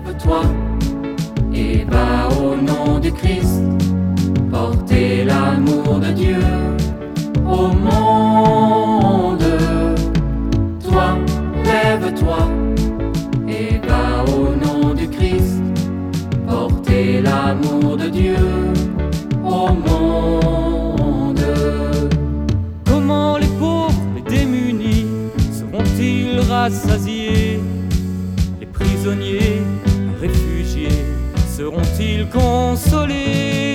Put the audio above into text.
lève-toi et va au nom du Christ, porter l'amour de Dieu au monde. Toi, lève-toi et va au nom du Christ, porter l'amour de Dieu au monde. Comment les pauvres, les démunis seront-ils rassasiés? Les prisonniers, les réfugiés seront-ils consolés?